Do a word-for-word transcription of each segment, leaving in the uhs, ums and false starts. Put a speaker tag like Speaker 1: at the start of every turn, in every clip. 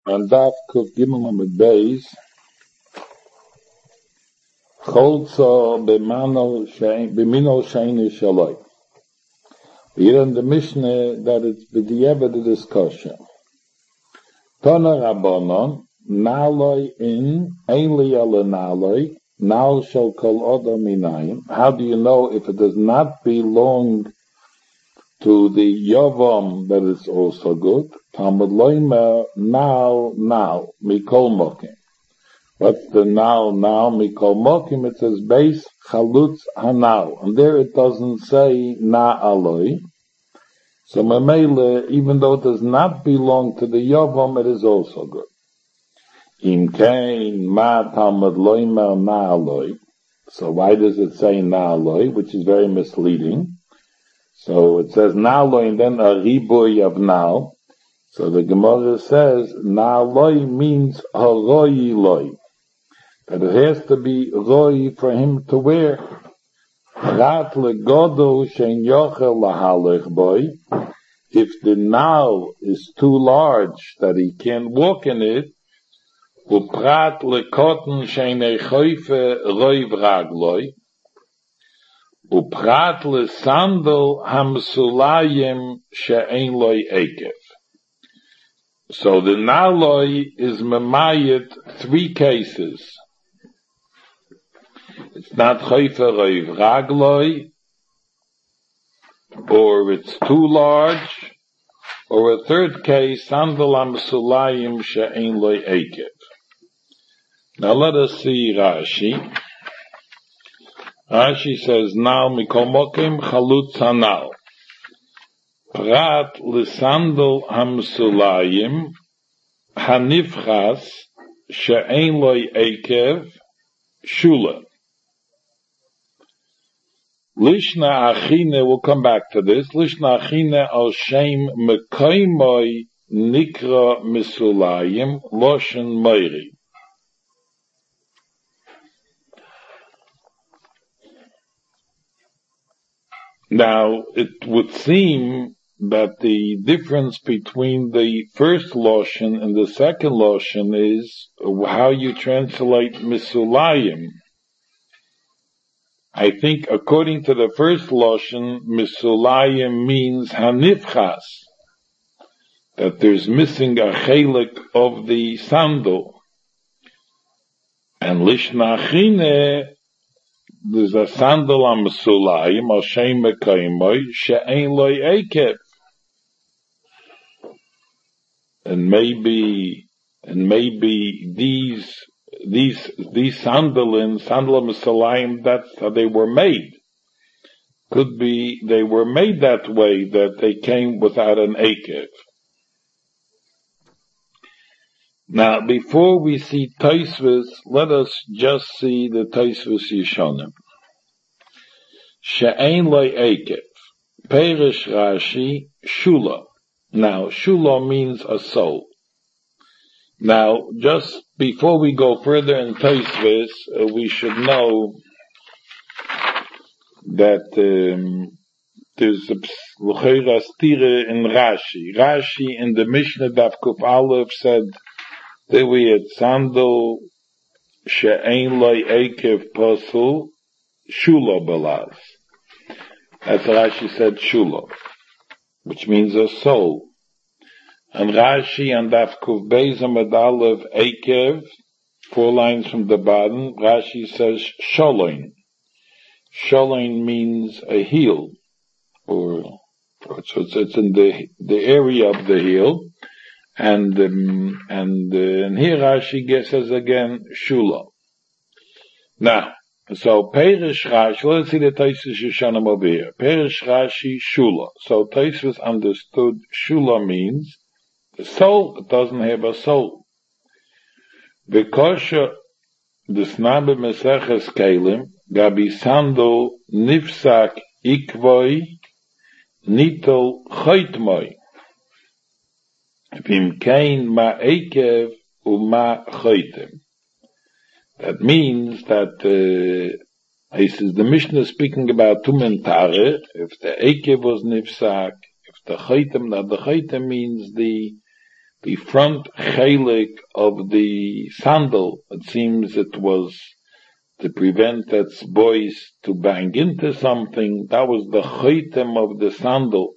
Speaker 1: And Daf Kuf Gimel Amud Beis, Cholzo b'mano shein b'mino sheini shaloi. Here in the Mishnah that it's b'di'evet the discussion. Tana Rabbanon, naloi in, ein li ala naloi, nal shall kol odom minayim. How do you know if it does not belong to the Yavam that is also good? Talmud loimer, nal, nal, mikol mokim. What's the now, now, mikol mokim? It says base chalutz hanal. And there it doesn't say na aloi. So memele, even though it does not belong to the Yavam, it is also good. Im kain ma talmud loimer na aloi. So why does it say na aloi, which is very misleading? So it says na aloi and then a riboy of now. So the Gemara says na aloi means haroi loi. That it has to be roi for him to wear. Rat legodo shein yochel lahalich boy. If the now is too large that he can't walk in it, uprat lekoten shein echoife roi vragloi. Uprat lesandel hamsulayim she'ein loi ekev. So the naloi is memayit three cases. It's not choife roi vragloi, or it's too large, or a third case, sandal hamsulayim she'ein loi ekev. Now let us see Rashi. Rashi says, now mikol mokim chalutz hanal. Prat l'sandal hamsulayim hanifchas she'ein loi ekev shula. Lishna achine, we'll come back to this. Lishna achine al shem mekoimoi nikra misulayim loshen meiri. Now, it would seem that the difference between the first Loshen and the second Loshen is how you translate Misulayim. I think according to the first Loshen, Misulayim means Hanifchas, that there's missing a chelik of the sandal. And Lishna Achine, there's a sandal on Misulayim, al shem mekaimoy, she'ein loi ekev. And maybe, and maybe these, these, these sandalin, sandal Misulayim, that's how they were made. Could be, they were made that way, that they came without an ekev. Now, before we see Tosfos, let us just see the Tosfos Yishonim. She'ein loi ekev. Perish Rashi, shula. Now, shula means a soul. Now, just before we go further in Tosfos, uh, we should know that um, there's a l'chera stira in Rashi. Rashi in the Mishnah Daf Kuf Aleph said that we had sandal she'ein loi ekev pasul shula balaz. That's Rashi said shula, which means a soul. And Rashi and Daf Kuf Beis Amud Aleph ekev, four lines from the bottom, Rashi says sholoin. Sholoin means a heel, or, or so it's, it's in the the area of the heel. And um, and, uh, and here Rashi says again shula. Now, so Perish Rashi, let's see the Tosfos Yishonim over here. Perish Rashi shula. So Tosfos understood shula means the soul. It doesn't have a soul. Because the snabe meseches kelim gabi sandal nifsak ikvoi nitol choitmoi. Vim kain ma ekev uma choitem. That means that uh, he says the Mishnah is speaking about tumen tare. If the ekev was nifsak, if the choitem, that the choitem means the the front chelik of the sandal. It seems it was to prevent that boys to bang into something. That was the chotem of the sandal.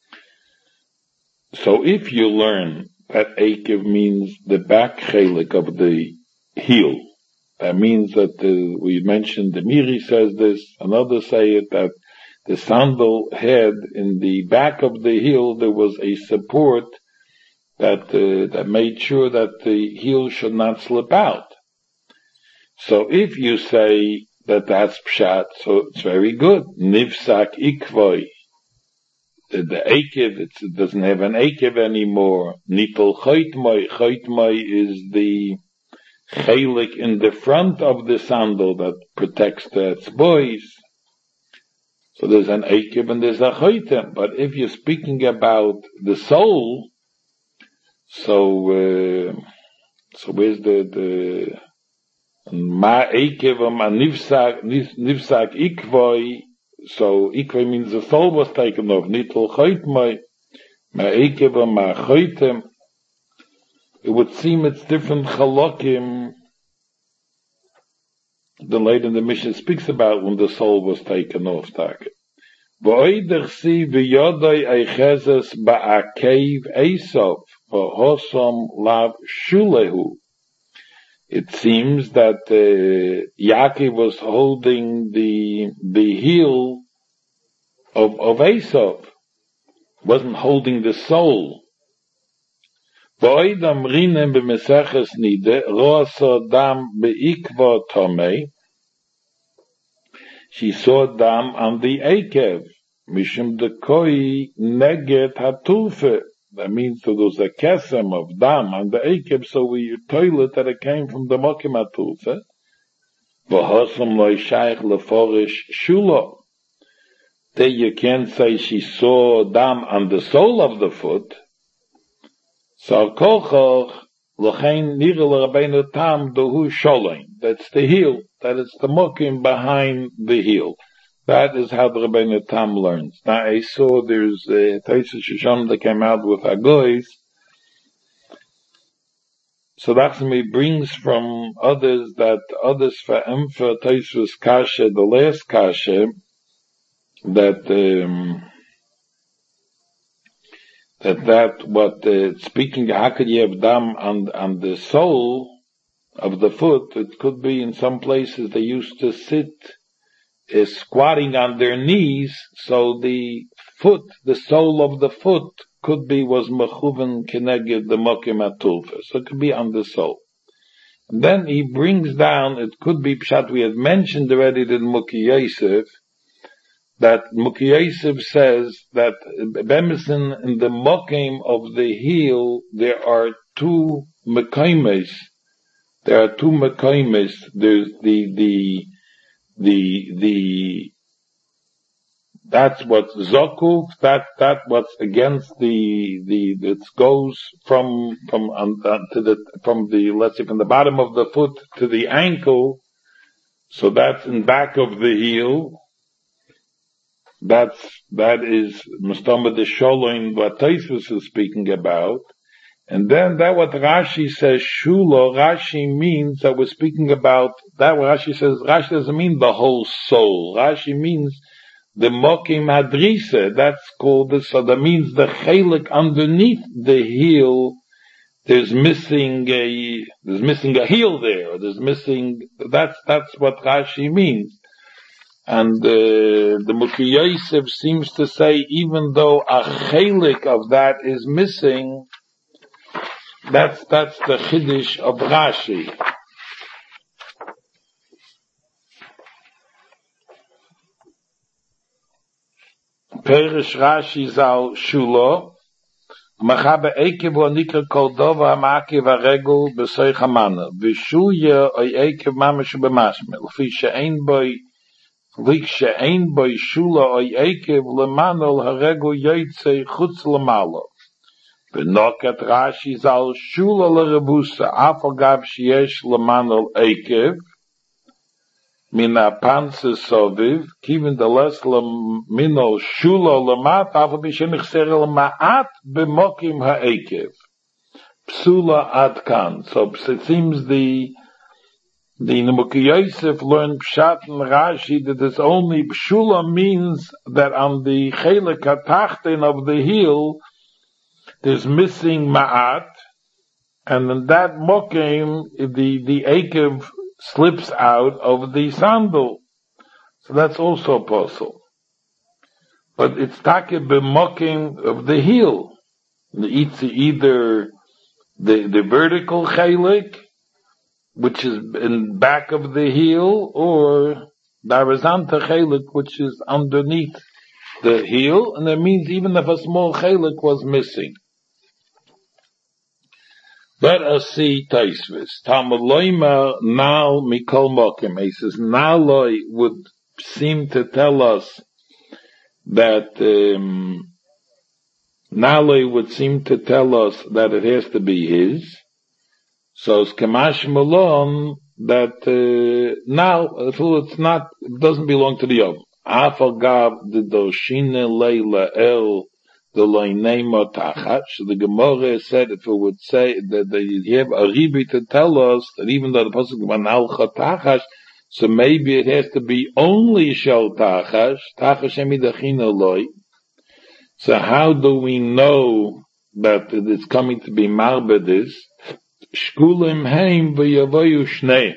Speaker 1: So if you learn that akev means the back chelik of the heel, that means that the, we mentioned the Miri says this, and others say it, that the sandal had in the back of the heel there was a support that uh, that made sure that the heel should not slip out. So if you say that that's pshat, so it's very good. Nivsak ikvoi. The, the akev, it doesn't have an akev anymore. Nitel choitmoi. Choitmoi is the chelik in the front of the sandal that protects the boys. So there's an akev and there's a choitem. But if you're speaking about the soul, so uh, so where's the the ma akev ma nivsak nivsak ikvoi? So ikvoi means the soul was taken off. Nitel choitmoi ma akev ma choitem. It would seem it's different chalokim the later in the Mishnah speaks about when the soul was taken off. V'oider si v'yodai eichezes ba'akev Esav v'hosom lav shulehu. It seems that uh, Yaakov was holding the the heel of of Esav, wasn't holding the soul. V'oidam rinem b'meseches nide ro'asa dam be'ikva tomei. She saw dam on the akev, mishum dekoi neget hatulfe. That means there was a kesem of dam on the akev, so we toilet that it came from the mokim hatulfe. V'hosam loy shaykh leforish shulo. There you can't say she saw dam on the sole of the foot. So kochoch l'chein nirel rabbeinu tam dohu sholoin. That's the heel. That is the mokim behind the heel. That is how the Rabbeinu Tam learns. Now I saw there's a Taisa Shosham that came out with Agois. So that's me brings from others that others for Emfa Taisus Kasha, the last Kasha, that um, that that what uh, speaking how could you have dam on on the sole of the foot? It could be in some places they used to sit uh, squatting on their knees, so the foot, the sole of the foot, could be was mechuven keneged the mokim atulfa. So it could be on the sole. And then he brings down, it could be pshat. We had mentioned already that Muki Yosef, that Muki Yosef says that bemison in the mokim of the heel there are two mekaimes. There are two mekaimes. There's the the the the that's what's zokuf. That that what's against the the it goes from from um, uh, to the from the let's say from the bottom of the foot to the ankle. So that's in back of the heel. That's that is mustamba de sholoin what Taisus is speaking about. And then that what Rashi says, Shula, Rashi means that we're speaking about, that what Rashi says, Rashi doesn't mean the whole soul. Rashi means the Mokim Hadrisa, that's called this, so that means the chelik underneath the heel, there's missing a, there's missing a heel there, or there's missing, that's, that's what Rashi means. And uh, the Muki Yosef seems to say, even though a chelik of that is missing, That's that's the chiddush of Rashi. Perish Rashi zal shulo machabe ekev onikra kol dova hamakev haregel b'soich hamana v'shuya oy ekev mamash b'mashmel fi she'ein boy lik she'ein boy shula oy ekev lemanol haregel yotzei chutz lemalo. V'nokat Rashi zal shula l'rebusa afagav sheyesh lemanol ekev mina panse soviv kiven the less leminol shula lemat afagav shenichser lemaat b'mokim ha'ekev. psula adkan. So it seems the the Nebuchadnezzar Yosef learned Pshat and Rashi that it's only psula means that on the chelik hatachten of the heel there's missing ma'at, and in that mokim the the akev slips out of the sandal. So that's also possible. But it's take b'mokim of the heel. It's either the the vertical chelik, which is in back of the heel, or the horizontal chelik, which is underneath the heel, and that means even if a small chelik was missing. Let us see Taisvis. Talmud loima nal mikol mokim. He says naloi would seem to tell us that um, naloi would seem to tell us that it has to be his. So it's kamash malon that uh, now it's not, it doesn't belong to the other. Afal gav the doshine leila el the loinema tachash. The Gemara said if it would say that they have a ribi to tell us that even though the pasuk manalcha tachash, so maybe it has to be only shel tachash tachash emidachina loy. So how do we know that it's coming to be marbedis? Shkulim heim v'yavoyu shnei.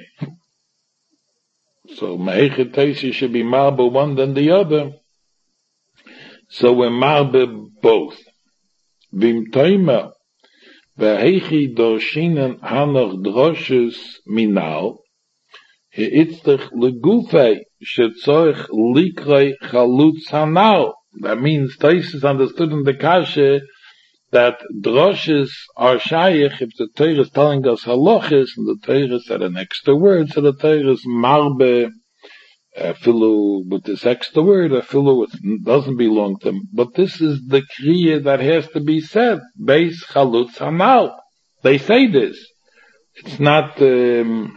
Speaker 1: So me'echet teisi should be marbe one than the other. So we're marbe both. Vim toima v'hechi doshinen hanoch droshes minal he'itztech legufei shetzorich likrei chalutz hanal. That means Taisus understood in the kasha that droshes are shayich if the Torah is telling us halachis and the Torah said an extra word, so the Torah is marbe uh, filu with this extra word, a filu it doesn't belong to him. But this is the kriya that has to be said. Beis chalutz hanal. They say this. It's not um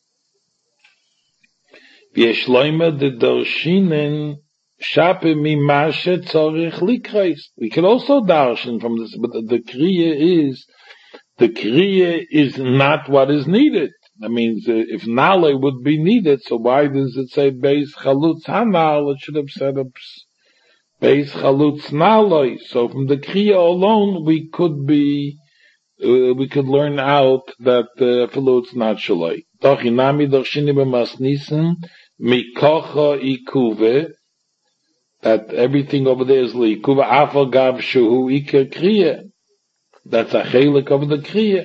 Speaker 1: v'yeshloima de dorshinen shape mimashe tzorich likreis. We can also darshan from this, but the kriya is, the kriya is not what is needed. That means uh, if nale would be needed, so why does it say beis chalutz hanal? It should have said beis chalutz naloi. So from the kriya alone, we could be, uh, we could learn out that uh, chalutz not shaloi. Doch inami doch shini b'masnisen mikocha ikuve. That everything over there is likuva afal gav shuhu ikar kriya. That's a chelik of the kriya.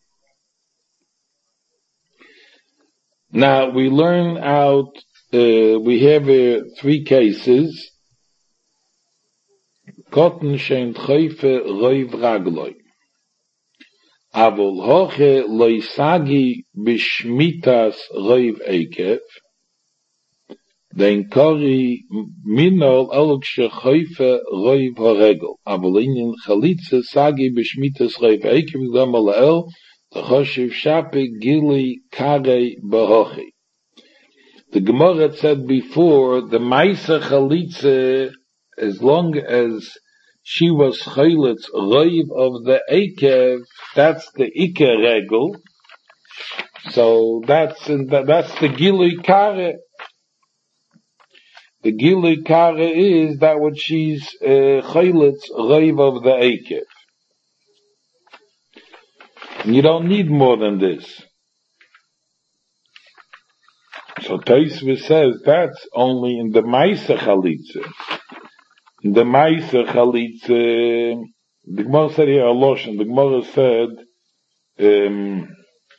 Speaker 1: Now we learn out. Uh, we have uh, three cases. Kotten shein chayfe roiv ragloi. Avol hoche loisagi bishmitas roiv ekev. Den kori minol elk shechayfe roiv haregel. Avolinin chalitze sagi bishmitas roiv ekev gamal el the choshev shape gili kare bahochi. The Gemara said before the Maisa chalitze, as long as she was chayletz roiv of the ekev, that's the ikar regel. So that's that's the gili kare. The Gili Kare is that what she's chayletz uh, roiv of the ekev. You don't need more than this. So Taisva says that's only in the Maisa Chalitza. In the Maisa Chalitza, the Gemara said here a lotion. The Gemara said, um,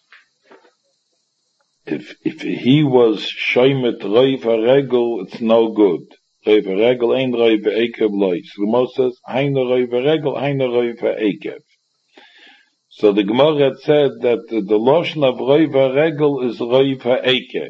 Speaker 1: If if he was shoymet roiv haregel, it's no good. Roiv haregel ain't roiv ekev lois. The Gemara says haina roiv haregel, haina roiv ekev. So the Gemara had said that the, the lotion of roiv haregel is roiv ekev,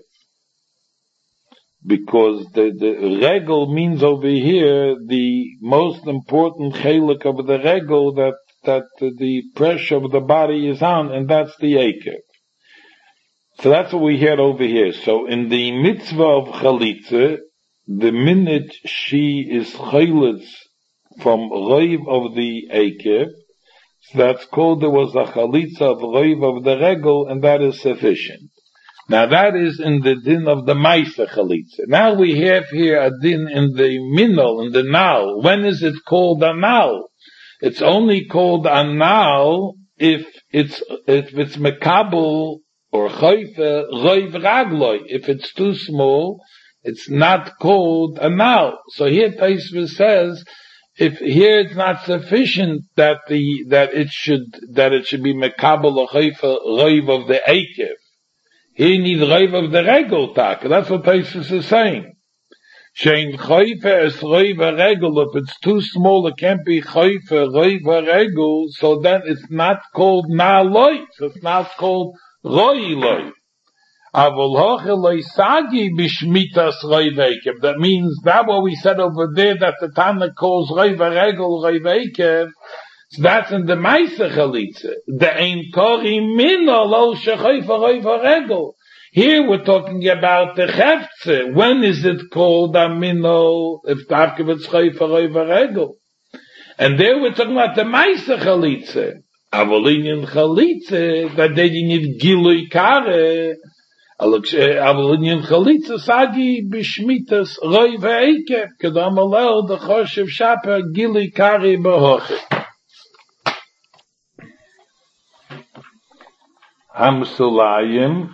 Speaker 1: because the the regel means over here the most important chelik of the regel that that the pressure of the body is on, and that's the ekev. So that's what we had over here. So in the mitzvah of chalitza, the minute she is chayletz from roiv of the ekev, So that's called, there was a chalitza of roiv of the regel, and that is sufficient. Now that is in the din of the Maisa Chalitza. Now we have here a din in the Minol, in the Nal. When is it called a Nal? It's only called a Nal if it's, if it's Mekabel or Chayfe, Roiv Ragloi. If it's too small, it's not called a Nal. So here Taisva says, if here it's not sufficient that the, that it should, that it should be Mekabel or Chayfe, Roiv of the Eikev. He needs Reiv of the Regel tak. That's what Taisus is saying. Shein Chayfe es Reiv Regel. If it's too small, it can't be Chayfe Reiv Regel. So then it's not called Na'loi. So it's not called Roi Loi. Avol hoche loi sagi b'shmitas Reiv Eikev. That means that what we said over there that the Tana calls Reiv Regel Reiv Eikev. So that's in the Maisa Chalitza. The Ein Kori Mina Lo Shechayfa Reiva Regel. Here we're talking about the Cheftze. When is it called a Mino if Tarkevitz Chayfa Reiva Regel? And there we're talking about the Maisa Chalitza. Avolinian Chalitza, that they need Gilui Kare. Avolinian Chalitza Sagi B'Shmitas Reiva Eikev. Kedam Alel the Choshev Shapa Gilui Kare B'Hoche. Hamsulayim,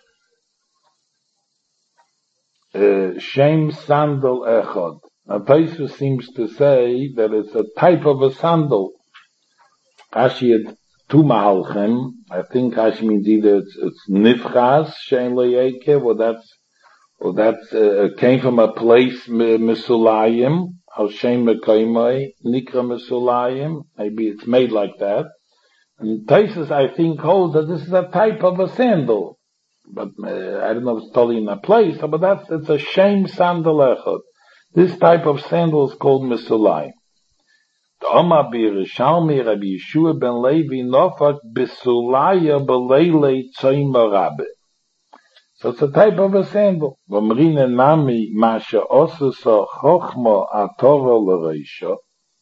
Speaker 1: uh, Shem sandal echad. Now Taisus seems to say that it's a type of a sandal. Rashi had two mahalchim. I think Rashi means either it's, it's nifchas, Shem le'ekev, or that's, or that's, uh, came from a place, Misulayim, al Shem mekoimai, nikra Misulayim. Maybe it's made like that. And Taisus, I think, holds that this is a type of a sandal. But uh, I don't know if it's totally in a place, but that's, it's a shame sandal echad. This type of sandal is called Misulayim. The Omar B'Yerushalmi Rabbi Yeshua ben Levi Nofak B'Sulaya B'Leilei Tzayma Rabbe. So it's a type of a sandal. V'mrine nami Masha Osasa Chochma Atoro L'Reisha.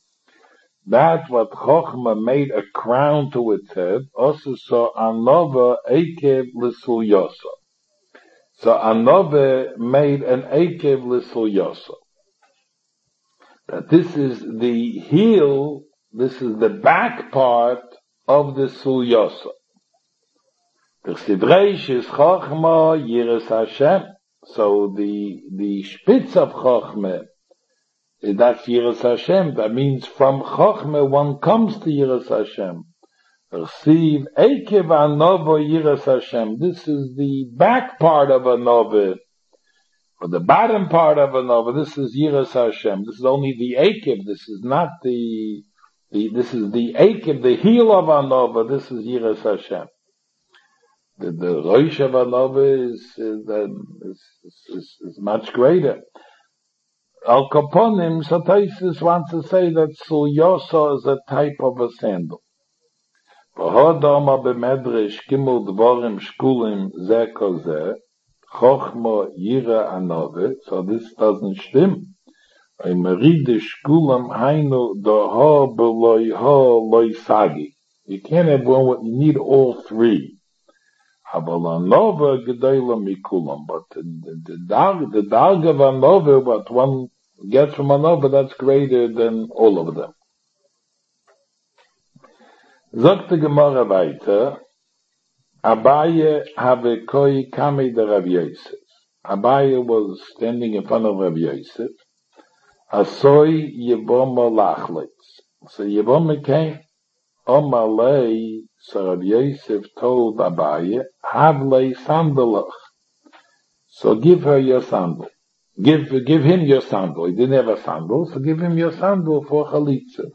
Speaker 1: That what Chochma made a crown to its head, also saw Anova Ekev L'Sulyosa. So Anova made an Ekev L'Sulyosa. That this is the heel, this is the back part of the Sulyosa. The Sidreish is Chochma Yiras Hashem. So the, the spitz of Chochma, that's Yiras Hashem. That means from Chochmah one comes to Yiras Hashem. Receive Ekev Anova Yiras Hashem. This is the back part of Anova, or the bottom part of Anova. This is Yiras Hashem. This is only the Ekev. This is not the, the this is the Ekev, the heel of Anova. This is Yiras Hashem. The, the Rosh of Anova is, is, is, is, is much greater. Al Kaponim, so Taisus wants to say that Sulyosa is a type of a sandal. V'hodama b'medrish gimel dvorim shkulim zeh kozeh, chochma yira anove, so this doesn't stim. A meride shkulim hainu doha b'loi ha loi sagi. You can't have one, you need all three. Avalanova gedayla mikulam, but the, the, the, the dag of Anova, what one gets from Anova, that's greater than all of them. Sagt die Gemara weiter, Abaye have koi kame de Rav Yosef. Abaye was standing in front of Rav Yosef. Asoi Yeboma lachlitz. So Yeboma came, Omalei, so Rav Yosef told Abaye, Havlei sandalach. So give her your sandal. Give, give him your sandal. He didn't have a sandal, so give him your sandal for chalitza.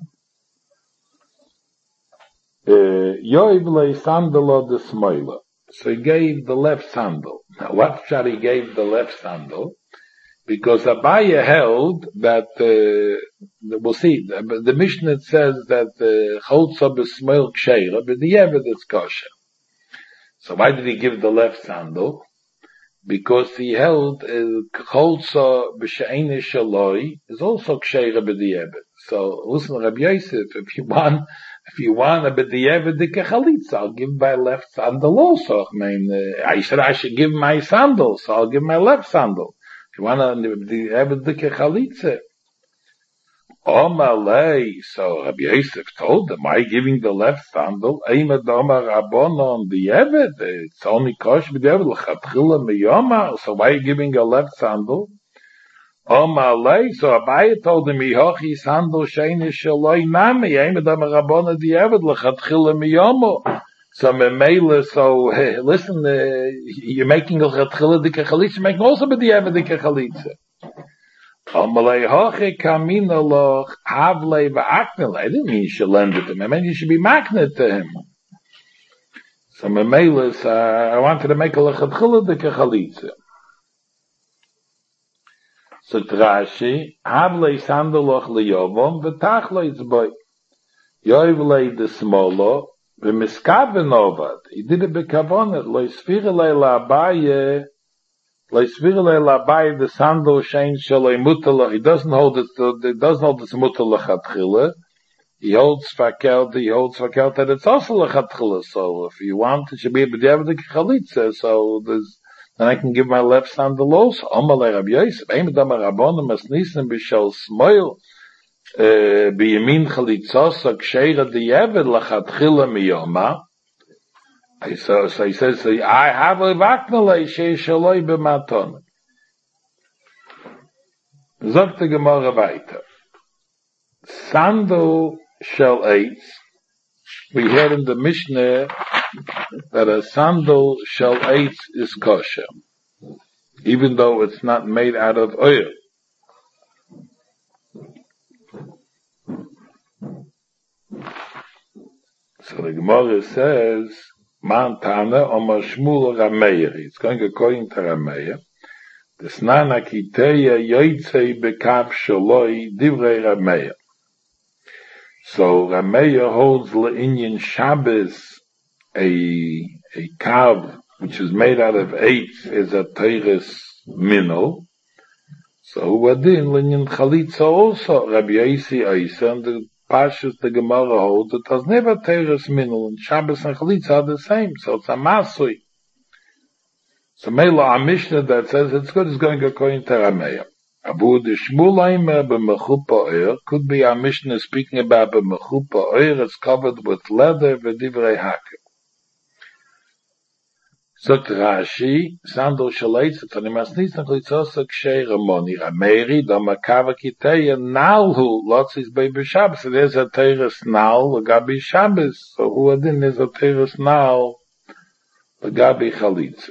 Speaker 1: Yoivlei sandalo de smoila. So he gave the left sandal. Now what shall he gave the left sandal? Because Abaye held that, uh, we'll see, the, the Mishnah says that Cholza b'smoil ksheira, but the Yevet is kosher. So why did he give the left sandal? Because he held Cholza b'she'ene shaloi is also ksheira b'di'evet. So listen, Rabbi Yosef, if you want If you want a b'di'evedike chalitza, I'll give my left sandal also. I mean, uh, I said I should give my sandal, so I'll give my left sandal. If you want a b'di'evedike chalitza. Omalei, so Rabbi Yosef told them, why giving the left sandal? Eima doma rabbonon b'di'eved, it's only kosh b'di'eved, l'chatchila miyoma, so why are you giving a left sandal? Omalei, so Abaye told him, Yihochi sandal sheini shaloi nami, eima doma rabbonon b'di'eved, l'chatchila miyoma. So memela, so hey, listen, uh, you're making a l'chatchila dike chalitza, you're making also b'di'eved dike chalitza. Amalei hoche kamina loch havle va'aknele. I didn't mean you should lend it to him. I meant you should be maknet to him. So memelis, uh, I wanted to make a lechatchila dike chalitza. So Rashi, havle sandal loch liyovom v'tachle itzboy. Yoivle de smolo v'miskaven ovad. He did it bekavonet. Lo yisfirele la'abaye the sandal shein shaloi mutala. He doesn't hold it. It doesn't hold it's mutala chatchila. He holds fakelt. He holds fakelt that it's also lechatchila. So if you want, it should be a b'di'eved chalitza. So there's, then I can give my left sandal also. Omalei Rabbi Yosef. Eim dama rabbonim masnisim b'shel smoil b'yamin chalitzosa ksheira di'eved lechatchila miyoma. So, so he says, I have a vaknalei sheishaloi b'maton. Zogt the Gemara weiter. Sandal shel eitz. We heard in the Mishnah that a sandal shel eitz is kosher, even though it's not made out of oil. So the Gemara says, Man Tana Omar Shmuel Rameir. It's going according to Rameir. The Snana Kiteya Yoitzei Bekav Shaloi Divrei Rameir. So Rameir holds Le'inyan Shabbos, a a kav which is made out of eights, is a teres minol. So Wadin Le'inyan Chalitza also Rabbi Yosi Eisa, and the Pashas the Gemara holds, it has never teres minul, and Shabbos and Chalitza are the same, so it's a masui. So Mela, a Mishnah that says it's good is going according to Rameir. Abu de Shmulayim b'mechupa oir, could be a Mishnah speaking about b'mechupa oir, it's covered with leather, v'divrei hakel. So Rashi, sandal shaleitz, it's an imasnis and chalitzosa kshay ramoni, Rameiri, damakava kiteya, nalhu, lotzis baby Shabbos. So there's a teres nal, gabi Shabbos. So who adin there's a teres nal, gabi chalitza.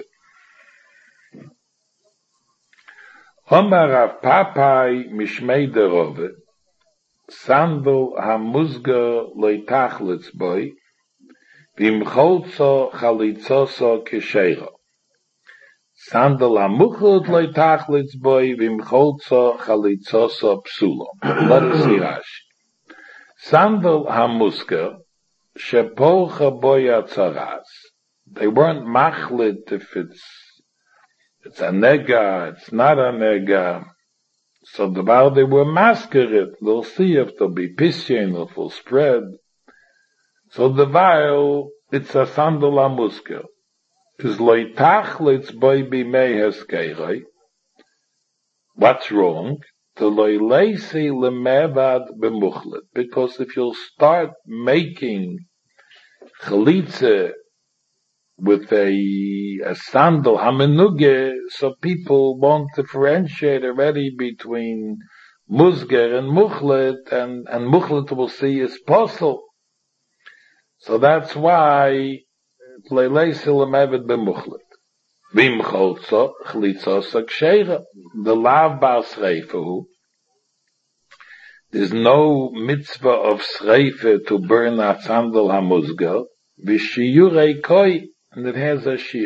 Speaker 1: Omar Rav Papai mishmei derove, sandal hamuzga loitachlitz boy, Vimcholzo chalitzoso kesheira. Sandal hamuchot loitachlitz boy, vimcholzo chalitzoso psulo. Let us see Rashi. Sandal hamusker, shepocha boy atzaras. They weren't machlit if it's, it's a nega, it's not a nega. So the while they were masquerade, they'll see if there'll be pishin, if it'll spread. So the while, it's a sandal amusker. Is loitachlitz boy bimei heskeiroi. What's wrong? To loileisi lemevad bemuchlet. Because if you'll start making chalitze with a, a sandal hamenuge, so people won't differentiate already between musger and muchlet, and, and muchlet will see is possible. So that's why Leilei Silamevet b'muchlet. V'imcholzo chlitzos ksheira. The lav bar sreifu. There's no mitzvah of sreife to burn a sandal hamuzgal. V'shiyurei koi, and it has a shir.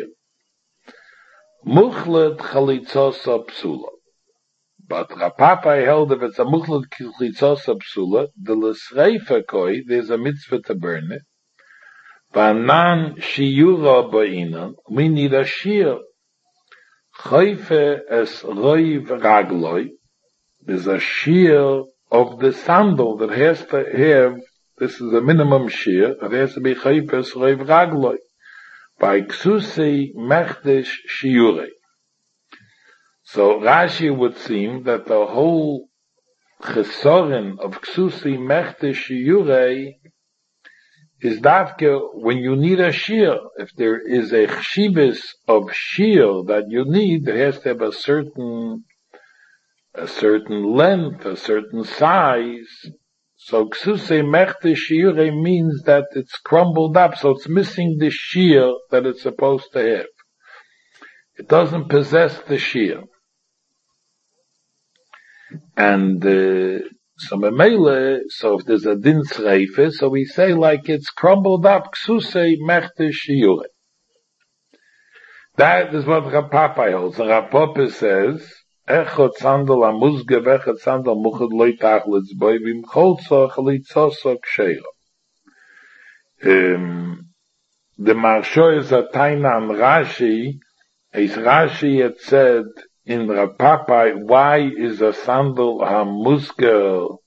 Speaker 1: Muchlet chlitzos psula. But Rapapa held if it's a muchlet chlitzos psula, the l'sreife koi, there's a mitzvah to burn it. Banan shiyura ba'inan, we need a shir. Chayfe es roiv ragloi, there's a shir of the sandal that has to have this is a minimum shear, it has to be chaypes reiv ragloi. By ksusi mechdish shiurei. So Rashi would seem that the whole chesorin of ksusi mechdish shiurei is dafke when you need a shear. If there is a chshibis of shear that you need, there has to have a certain, a certain length, a certain size. So ksusei mechdish shiurei means that it's crumbled up, so it's missing the shear that it's supposed to have. It doesn't possess the shear. And uh, so memele, so if there's a din sreife, so we say like it's crumbled up, ksusei mechdish shiurei. That is what Rav Papai holds. Rav Papai says, Echot sandal amuzge vechot sandal muchad loy tachlitz boy vim cholzo chalitzoso ksheira. The Marsho is a taina on Rashi. As Rashi had said in Rav Papai, why is a sandal hamuzge,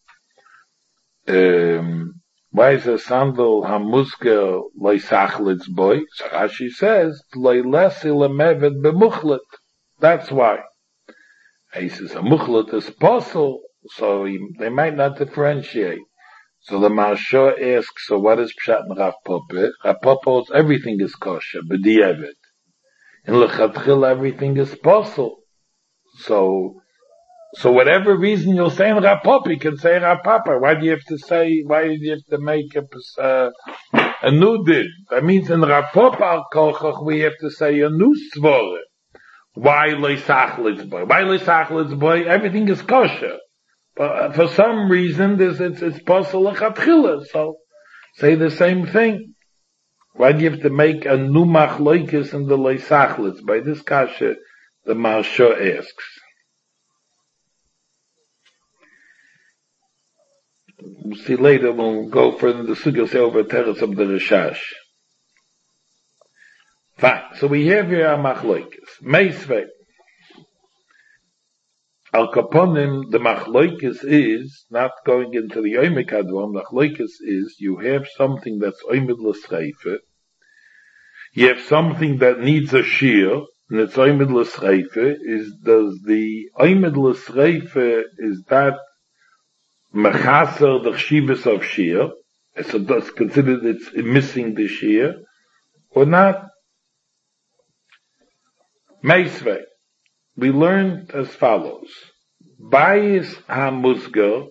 Speaker 1: um, why is a sandal hamuzge loy tachlitz boy? So Rashi says, loy lesi lemevet bemuchlet. That's why. He says a muchlet is possible, so he, they might not differentiate. So the Marsha asks, so what is Pshat and Rav Papa? Rav Papa holds everything is kosher, b'di'evet. In Lechatchil everything is possible. So, so whatever reason you'll say in Rav Papa, you can say Rav Papa. Why do you have to say, why do you have to make a, uh, a new din? That means in Rav Papa al-Kochach we have to say a new svore. Why leisachlitz boy? Why leisachlitz boy? Everything is kosher, but for some reason, this it's it's possible lechatchila. So say the same thing. Why do you have to make a new machloikis in the leisachlitz? By this kasha, the Marsha asks. We'll see later. We'll go further. The sugya say over teretz of the Rishash. Fine. So we have here a machloikis. Meisvei. Al kaponim, the machloikis is, not going into the oimek hadron, machloikis is, you have something that's oimed l'schreife, you have something that needs a shear, and it's oimed l'schreife, is, does the oimed l'schreife, is that mechaser the chshivas of shear, so that's considered it's missing the shear, or not? Meisvei, we learned as follows. Bayis hamuzger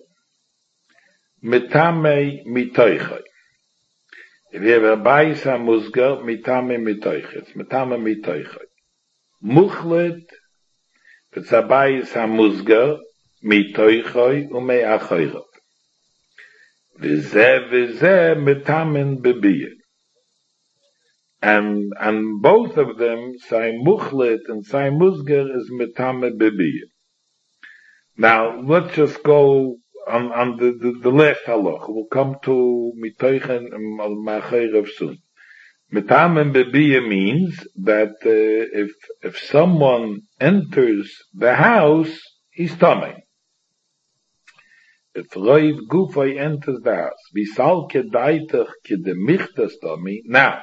Speaker 1: mitame mitoichai. If you have a bayis hamuzger mitame mitoichai, it's mitame mitoichai. Muchlet, if it's a bayis hamuzger mitoichai ume'achayrav. Vizeh vizeh mitamen bebiyah. And, and both of them, Sai Muchlet and Sai Musger is Metame Bebiyah. Now, let's just go on, on the, the, the last halach. We'll come to Mitoichen and Ma'achayrav soon. Metame Bebiyah means that uh, if, if someone enters the house, he's Tomei. If Reiv Gufay enters the house, Visal Kedaitach Kedemichtas Tomei, now,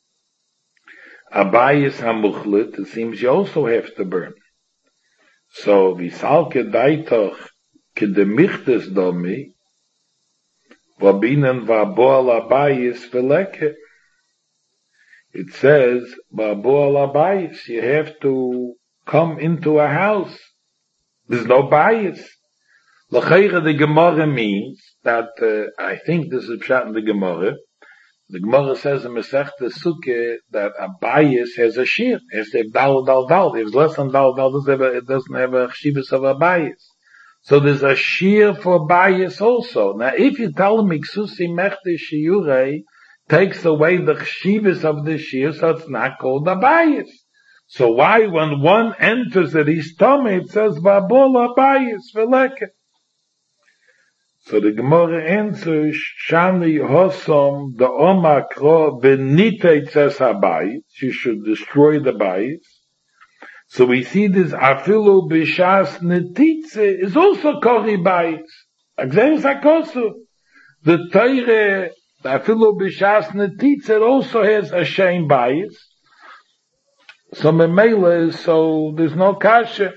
Speaker 1: Abayis hamuchlet, it seems you also have to burn. So, visalke daitoch kedemichtes domi, vabinen vaboal abayis veleke. It says, vaboal abayis, you have to come into a house. There's no bayis. L'chayra the Gemara means that, uh, I think this is pshat in the Gemara, the Gemara says in Masechta Sukkah that a bias has a shear. It has to have dal, dal, dal. If it's less than dal, dal, it doesn't have a chshivas of a bias. So there's a shear for bias also. Now if you tell me ksusi mechdish shiurei takes away the chshivas of the shear, so it's not called a bias. So why when one enters it, he's tummy, it says vabol a bias veleke. So the Gemara answers, Shani Hosom, the Omakro, Benite Tes HaBayit, you should destroy the Bayit. So we see this Afilu Bishas Netitze is also Kori Bayit. Agzeris HaKosu. The Torah, afilu b'shas netitz, it also has a shame bias. So memela is, so there's no kasha.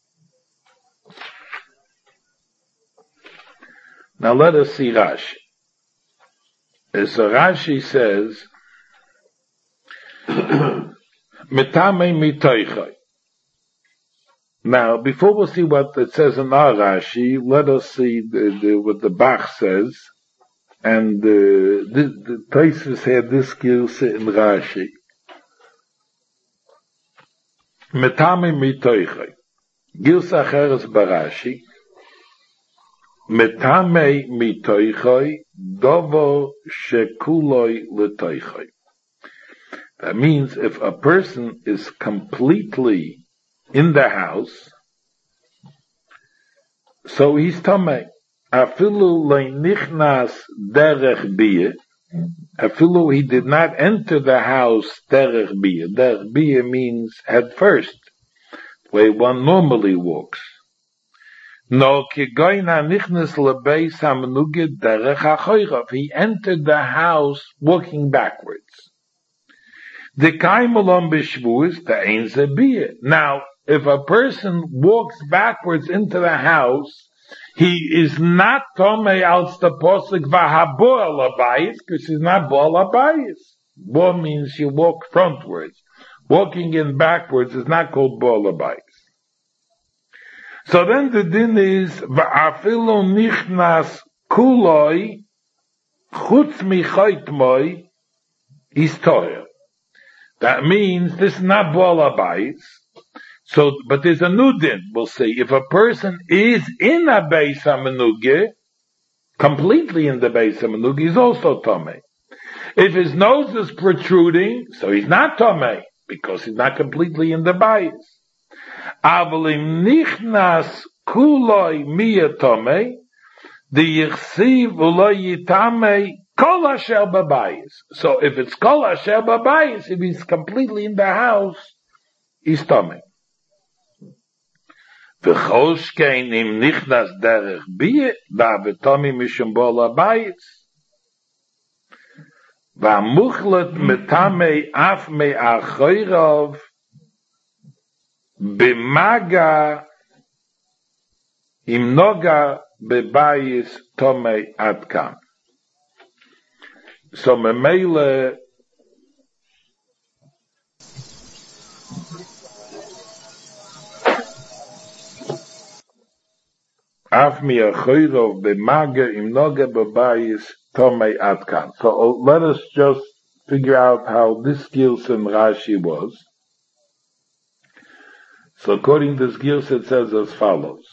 Speaker 1: Now let us see Rashi. As Rashi says, Metame mitoichai. Now, before we see what it says in our Rashi, let us see the, the, what the Bach says. And uh, the, the places had this gilsa in Rashi. Metame mitoichai. Gilsa acheres barashi. Metame mitoichai, dovo shekuloi letoichai. That means if a person is completely in the house, so he's tamei. Afilu leinichnas derech biyah. Afilu he did not enter the house derech biyah. Derech biyah means head first, where one normally walks. No kigoyna nichnas lebeis hamenuge derech hachoyrav. He entered the house walking backwards. The kaimelon b'shvuos the ein zebiyah. Now, if a person walks backwards into the house, he is not tomei als the posuk v'haboel abayis, because he's not boel abayis. Boel means you walk frontwards. Walking in backwards is not called boel abayis. So then the din is v'afilu nichnas kuloi chutz michaytmoi is toyer. That means this is not boel abayis. So, but there's a new din, we'll see. If a person is in a beis hamenuge, completely in the beis hamenuge, he's also tomei. If his nose is protruding, so he's not tomei, because he's not completely in the beis. Avalim nichnas kuloi miya tomei, the yichsiv uloi yitamei kol asher babayis. So if it's kol asher babayis, if he's completely in the house, he's tomei. V'choshkein im nichnas derech biyah, da v'tomi mishum bol habayis. V'amuchlet metamei af me achoyrov, b'maga im noga bebayis tomei adkan. So memele, Af mi achoyrov b'maga im noga bebayis tomei adkan. So uh, let us just figure out how this gilsa in Rashi was. So according to this gilsa, it says as follows: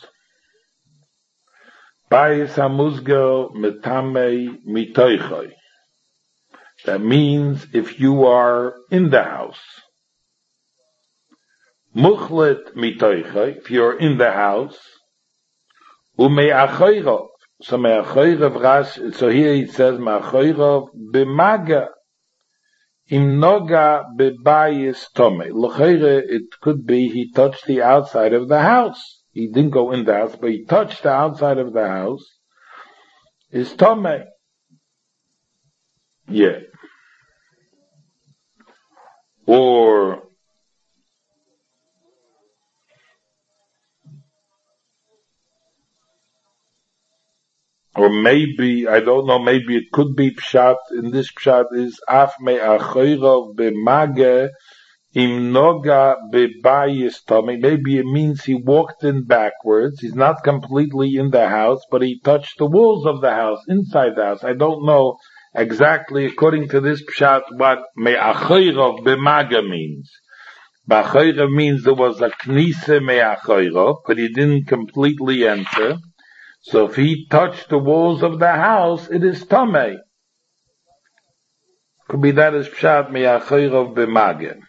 Speaker 1: Bayis hamuzgo metamei mitoichoi. That means if you are in the house. Muchlet mitoichoi, if you're in the house. Ume'achoyrov. So me'achoyrov Rashi, so here it says me'achoyrov b'maga im noga bebayis tomei. L'chayre, it could be he touched the outside of the house. He didn't go in the house, but he touched the outside of the house. Is tomei. Yeah. Or Or maybe, I don't know, maybe it could be pshat, in this pshat is af me achoyrov b'mage im noga bebayis tomei. Maybe it means he walked in backwards. He's not completely in the house, but he touched the walls of the house, inside the house. I don't know exactly, according to this pshat, what me achoyrov b'mage means. B'achoyrov means there was a knise me achoyrov, but he didn't completely enter. So if he touched the walls of the house, it is tamei. Could be that is pshat me'achoyrov b'mageh.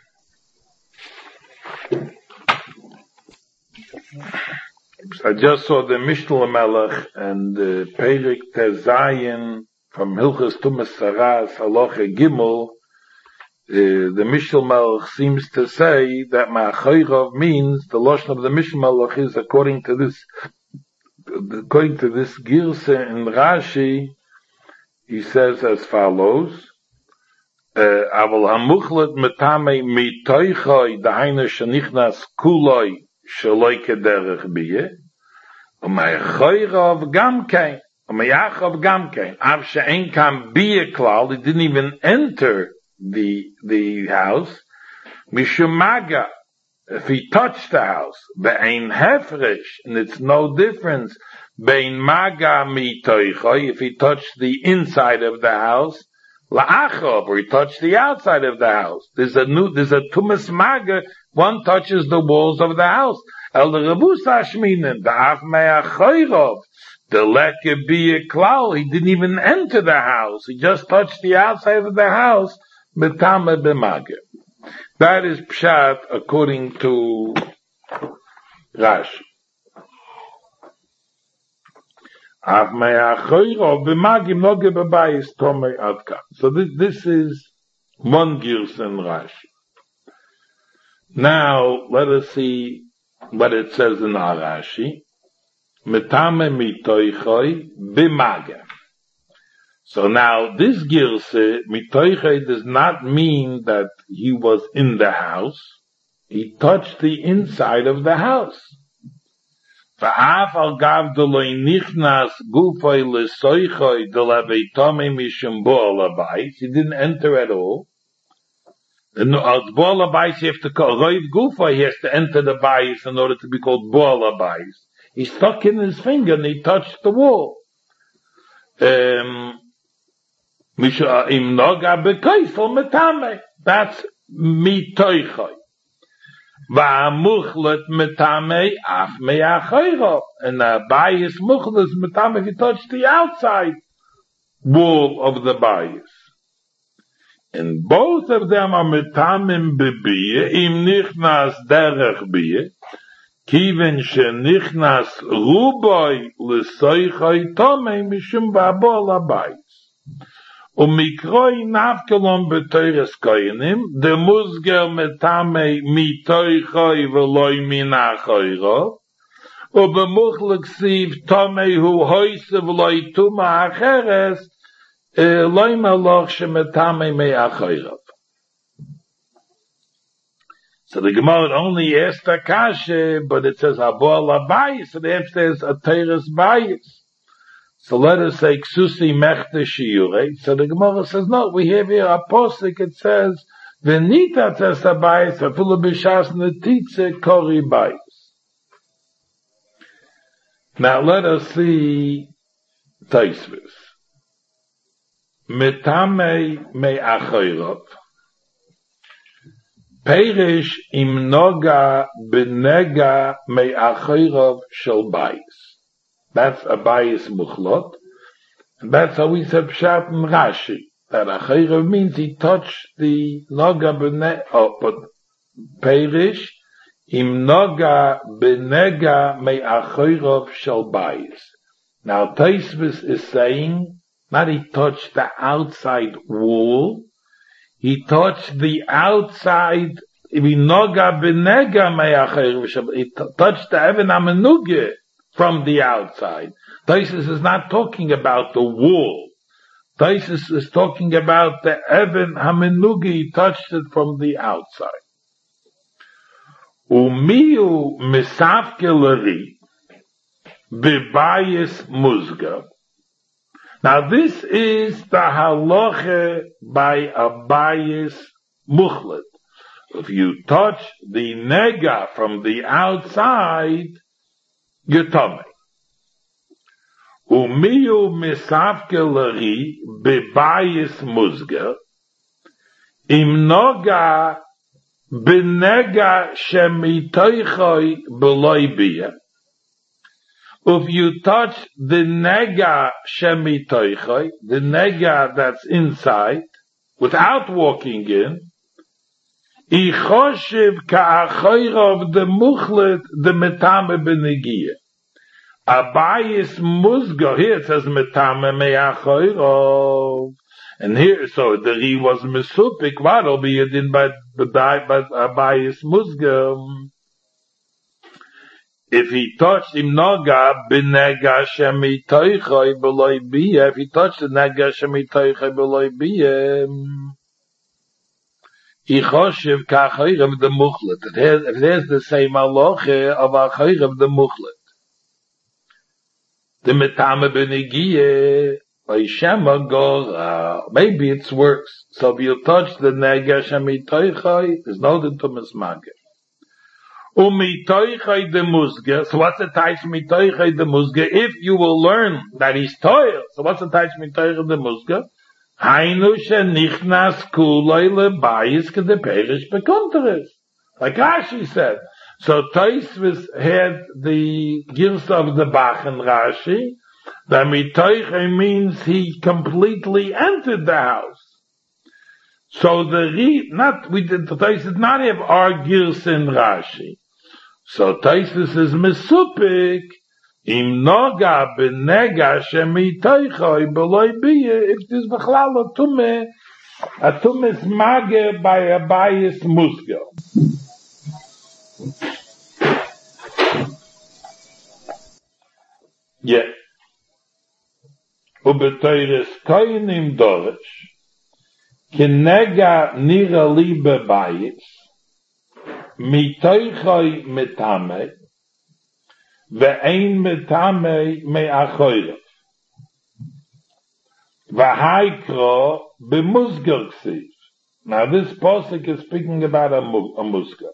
Speaker 1: I just saw the Mishnah Melech and the Perik Tezayin from Hilchas Tumas Saras Halacha Gimel. Uh, the Mishnah Melech seems to say that me'achoyrov means the lashon of the Mishnah Melech is according to this. According to this Girsa in Rashi, he says as follows, Aval hamuchlet metame mitoichoi dahaina shenichnas kuloi shaloi kederech biye, umaychoirav gamkein, umayachav gamkein, av she'en kam biye klal, he didn't even enter the, the house, mishumaga, if he touched the house, be'ein hefresh, and it's no difference, be'ein maga mitoichoi, if he touched the inside of the house, la'achov, or he touched the outside of the house. There's a new, there's a tumas maga, one touches the walls of the house. El rebus hashminen, da'af me'achoirov, the leke biye klal, he didn't even enter the house, he just touched the outside of the house, betame b'maga. That is pshat according to Rashi. So this, this is one girs in Rashi. Now let us see what it says in our Rashi. Metame mitoichoi b'magem. So now this girse, mitoichoi, does not mean that he was in the house. He touched the inside of the house. Va'af al gav deloi nichnas gufoi lesoichoi delaveitome mishum bo'al habayis. He didn't enter at all. And as bo'al habayis, you have to call roiv gufoi, he has to enter the bayis in order to be called bo'al habayis. He stuck in his finger and he touched the wall. Um, That's mitoichoi. Va'amuchlet metame af me'achoiro. And the bayis muchlet metame if you touch the outside wall of the bayis. And both of them are metamim bebiye, im nichnas derech biye, kiven she nichnas ruboy lesoichoi tome mishum ba'abol habayis. Umikroi nafkelon b'toires koyenim, de musger metame mitoichoi v'loi minachoiro, ubemuchlik siv tome hu hoise v'loi tuma acheres, loi meloch shemetame me'achoiro. So the Gemara only asked a kashe, but it says habol habayis, and it says a teres bayis. So let us say ksusi mechte shiure. So the Gemara says, no, we have here a posik, it says, v'nita tes habayis, afilu b'shas netitze kori bayis. Now let us see Taisvis. Metame me'achoirov. Perish im noga b'nega me'achoirov shel bayis. That's a bayis muchlot. And that's how we said pshat in Rashi. That achoirov means he touched the noga b'nega, oh, but perish im noga b'nega me'achoirov shel bayis. Now Taisvis is saying, not he touched the outside wall, he touched the outside, he touched the Even HaMenuge from the outside. Taisus is not talking about the wall. Taisus is talking about the Even HaMenuge, he touched it from the outside. Umiu misafkeleri bibayis muzga. Now this is the halacha by a bayis muchlet. If you touch the nega from the outside, you're tummy. Umiyu misafkeleri bebayis muzga im noga benega shemitoichoi beloi biyah. If you touch the nega shemitoichoi, the nega that's inside, without walking in, ichoshiv ka'achoirov the muchlet the metame benegia. Abayis muzgo, here it says metame me'achoirov. And here, so the ri was mesupik, what'll be it in by Abayis muzgo. if he touched him noga b'nega shemitoichai b'loi biyeh, if he touched the nega shemitoichai b'loi biyeh, he choshev k'achayrev the muchlet. It has, it has the same halacha of achayrev the muchlet. The metame b'negiyeh, Shema gora. Maybe it's worse. So if you touch the nega shemitoichai, there's no the tumas mageh. Umitoichai de musge. So what's the taich mitoichai de musge? If you will learn that he's toil, so what's the taich mitoichai de musge? Hainu shenichnas kuloi lebayis kedeperish bekonteres. Like Rashi said. So Tosfos had the gifts of the Bach and Rashi. That mitoichai means he completely entered the house. So the re, not, we did, Tosfos did not have our gifts in Rashi. So Tosfos is mesupik, im noga b'nega shemitoichai b'loi biyeh, if there's b'chlal a tumeh, a tumeh's mageh by a bias musgel. Yeah. Ubetoires koinim dorish, kinega nira libe bayis, mitoichoi metame, ve'ein metame me'achoyrev. V'haikro b'musgar ksiv. Now this posuk is speaking about a, a musgar.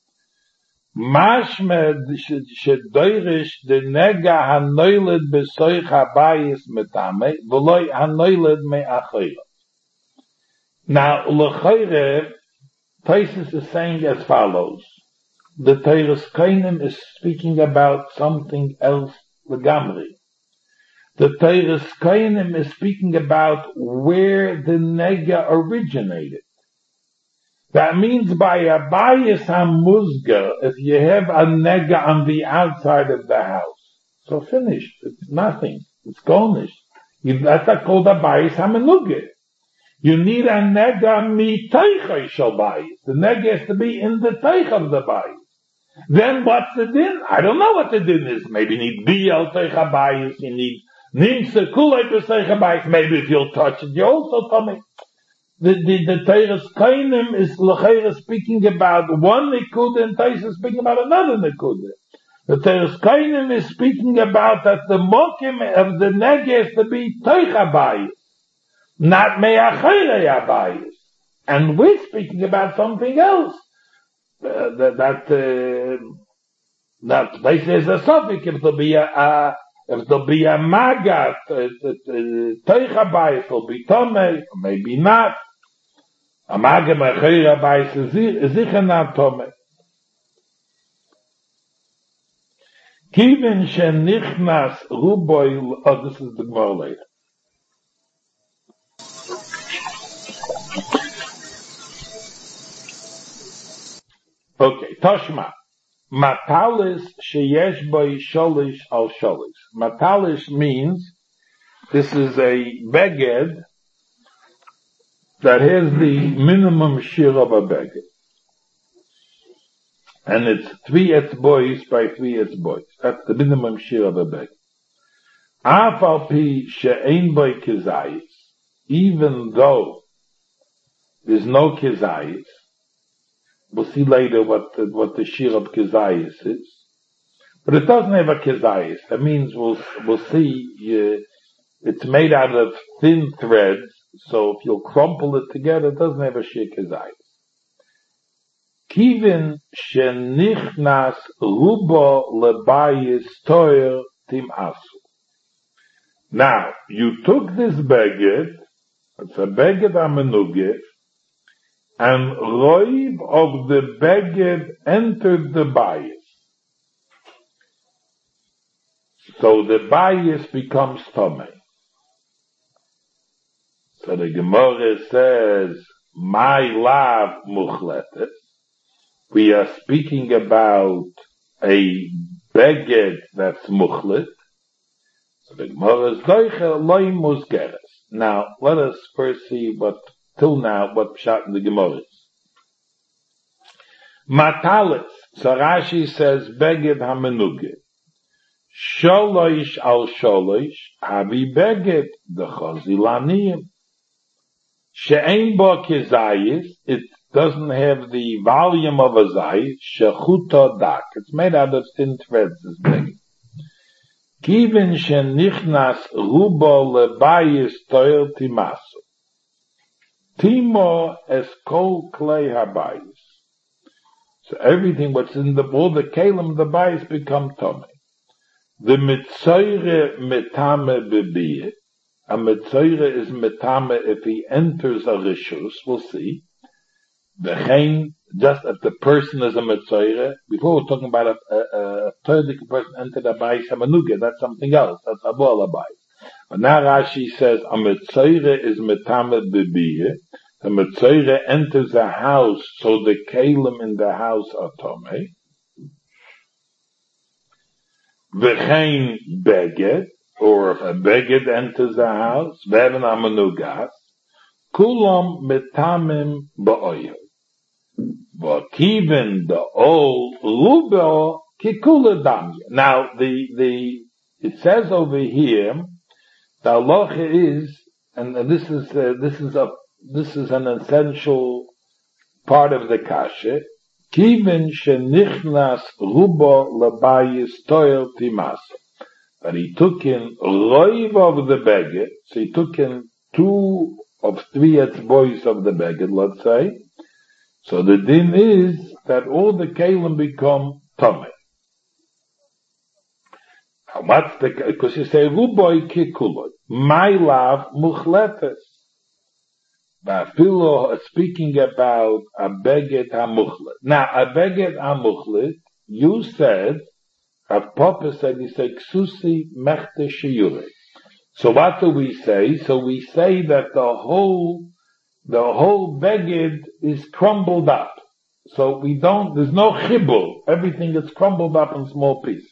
Speaker 1: Mashmed shedoirish de nega hanoiled besoich habayis metame, v'loi hanoiled me'achoyrev. Now, l'choyrev, Tosfos is saying as follows. The Toras Kohanim is speaking about something else legamri. The Toras Kohanim is speaking about where the nega originated. That means by a bayis hamuzga, if you have a nega on the outside of the house, so finished. It's nothing. It's garnished. That's called a bayis hamenuga. You need a nega mitoichai shel bayis. The nega has to be in the teich of the bayis. Then what's the din? I don't know what the din is. Maybe you need biyal teich bayis. You need nimse kulay teich bayis. Maybe if you'll touch it, you also tell me. The the the Toras Kohanim is l'chayra speaking about one nekuda, and Tosfos is speaking about another nekuda. The Toras Kohanim is speaking about that the mokim of the nega has to be teich bayis, not me'achayre bayis. And we're speaking about something else. Uh, that that uh, that this is a suffix. If there'll be a, a if there'll be a magat, teich bayis will be tomei, maybe not. A magat me'achayre bayis is sicher not tomei. Kivin shenichnas ruboy. Oh, this is the Gemara later. Okay, Toshma. Matalis sheyesh boy sholish al sholish. Matalis means this is a beged that has the minimum share of a beged. And it's three etzbois by three etzbois. That's the minimum share of a beged. Afal pi she'ein boy kezayis. Even though there's no kezayis, we'll see later what the, what the shir of kezayis is. But it doesn't have a kezayis. That means we'll, we'll see, uh, it's made out of thin threads, so if you'll crumple it together, it doesn't have a shir kezayis. Kivin shenichnas rubo lebayis toyer tim asu. Now, you took this beged, it's a beged amenugeh, and roiv of the beged entered the bayis. So the bayis becomes tomei. So the Gemara says, my lav muchletes. We are speaking about a beged that's muchlet. So the Gemara is doiche loy musgeres. Now, let us first see what till now, what pshat in the Gemara is. Matalis, So Rashi says, Beged hamenuge. Sholosh al sholosh, havi beged, the chozilaniyim. She'ein bo kezayis, it doesn't have the volume of a zayis, shechuto dak. It's made out of thin threads, this beged. Kivin shenichnas rubo lebayis toil timasu. Timo es kol klei habayis. So everything what's in the, all the kalim, the bayis become tomei. The mitzoire metame bebiyeh. A mitzoire is metame if he enters a rishus, we'll see. V'chein, just if the person is a mitzoire, before we're talking about a, a, a third person entered a bayis hamanuge, that's something else, that's abol a bayis. But now Rashi says, a mitzoire is metame bebiyeh. The mitzoire enters a house, so the kalim in the house are tomei. V'chein beged, or if a beged enters the house, v'evan amanugas, kulam metamim ba'oyel. V'kivin the old rubo kikula damya. Now, the, the, it says over here, the halacha is, and this is, uh, this is a, this is an essential part of the kasha, Kivin shenichnas rubo labayis toil timasa. That he took in roiv of the beged, so he took in two of three etzbois of the beged, let's say. So the din is that all the kalim become tomei. Now what's the, because you say ruboi kikuloi, my love muchletes. Ba'afilo speaking about a beged hamuchlet. Now, a beged hamuchlet, you said, Rav Papa said, he said, ksusi mechte shiyure. So what do we say? So we say that the whole, the whole beged is crumbled up. So we don't, there's no chibul. Everything is crumbled up in small pieces.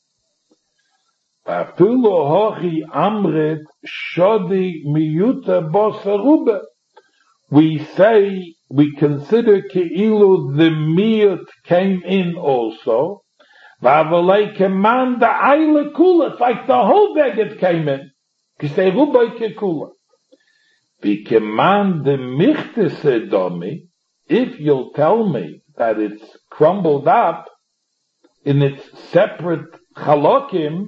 Speaker 1: Ba'afilo hochi amrit shodi miyuta bosarube. We say, we consider Keilu the miyut came in also. Vavalei keman the aile kula. It's like the whole beged came in. Kisei rubai kekula. Vikeman the michte sedomi. If you'll tell me that it's crumbled up in its separate chalokim,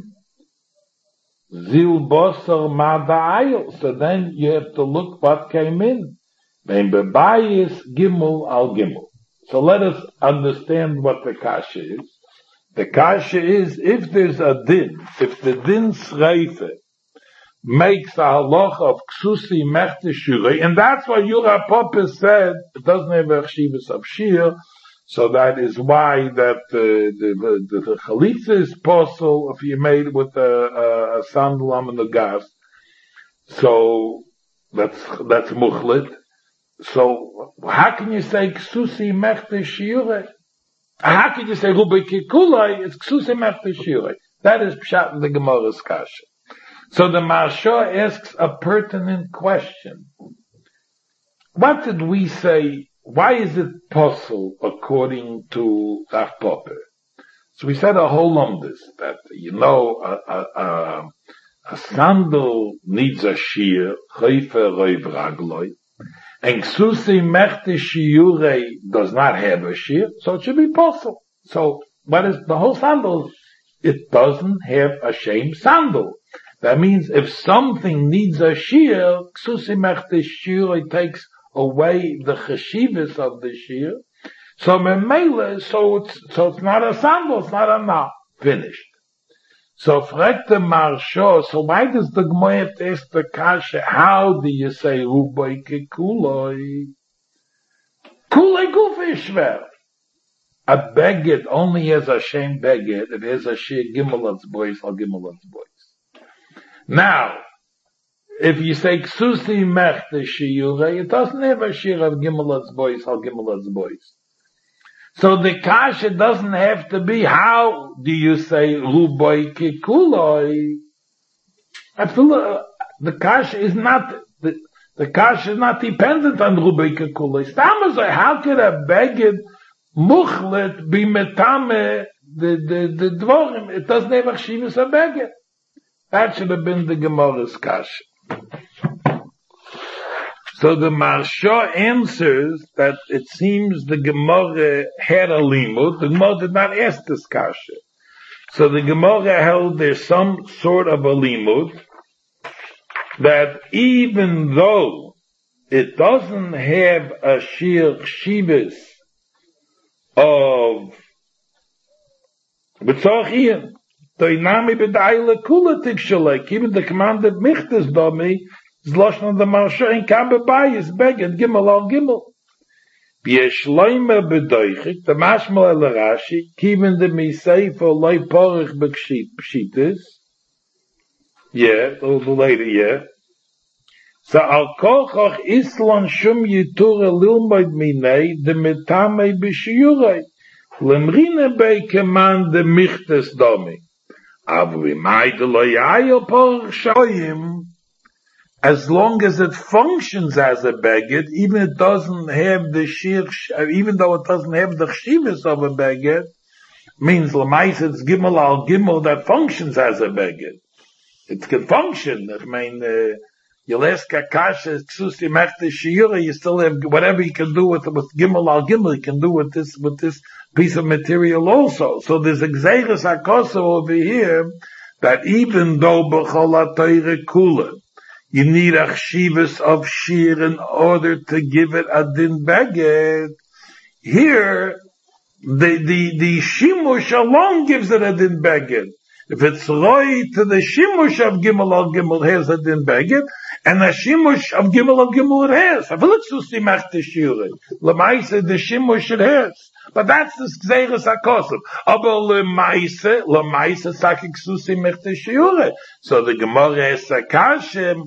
Speaker 1: zil bosar ma da'ayil. So then you have to look what came in. Gimel al Gimel. So let us understand what the kasha is. The kasha is, if there's a din, if the din sreife makes a halacha of ksusi mechte shirei, and that's why Yura Papa said, it doesn't have a chshivas of shir, so that is why that uh, the, the, the chalitza is possible if you made it with a, a, a sandulam and a gas. So, that's, that's muchlit. So, how can you say ksusi mechte shiure? How can you say rubai kikulai? It's ksusi mechte shiure. That is pshat in the Gemara's kasha. So the Maharsha asks a pertinent question. What did we say? Why is it possible according to Rav Papa? So we said a whole on this, that, you know, a, a, a, a sandal needs a shear, chayfe roiv ragloi. And ksusi mechte shiure does not have a shear, so it should be possible. So, what is the whole sandal? It doesn't have a shame sandal. That means if something needs a shear, ksusi mechte shiure takes away the cheshivas of the shear. So memele, so it's, so it's not a sandal, it's not a knot. Finished. So fragt the Maharsha, so why does the Gemara ask the kasha, how do you say rubai kekuloi? Kuloi gufi shver. A beged only has a shem beged, it has a shir gimelat's boys, or gimelat's boys. Now, if you say ksusi mechte shiyure, it doesn't have a shir of gimelat's boys, or gimelat's boys. So the kasha doesn't have to be, how do you say rubai kikuloi? Absolutely, the kasha is not, the, the kasha is not dependent on rubai kikuloi. How could a beged muchlet bimetame the the the dvorim. It doesn't have chshivas a beged. That should have been the Gemara's kasha. So the Maharsha answers that it seems the Gemara had a limud. The Gemara did not ask this kasha. So the Gemara held there's some sort of a limud that even though it doesn't have a shir shivas of b'tzorchiyim, doinami b'daila kula tikshalek, even the commanded michtas domi, is loshon of the Maharsha in kabebayis beged gimel al gimel. B'yeshloime b'doichik, the mashmal el Rashi, even the misay for loy porich b'kshitis, yeah, a little later, yeah. So al kochoch islon shum yitura lilmoid minei, the metame b'shiyurei, lemrine bei command the michtas domi. Avri maide lo yayo porich shoyim, as long as it functions as a beged, even it doesn't have the shir, even though it doesn't have the chshivas of a beged, means l'mais it's gimel al gimel that functions as a beged. It can function. I mean, uh, you'll ask Akasha, ksusi mechta shiura, you still have whatever you can do with with gimel al gimel, you can do with this with this piece of material also. So there's exeris akosa over here that even though b'chol ha'torah kula, you need a chshivas of shir in order to give it a din beged. Here, the, the, the shimush alone gives it a din beged. If it's roi to the shimush of gimel al gimel has a din beged, and the shimush of gimel al gimel it has. Avilitzusi mechta shiure. Lemaise, the shimush it has. But that's the Gzeiras HaKosav. Aber lemaise, lemaise sakik susi mechta shiure. So the Gemara is Sakashim.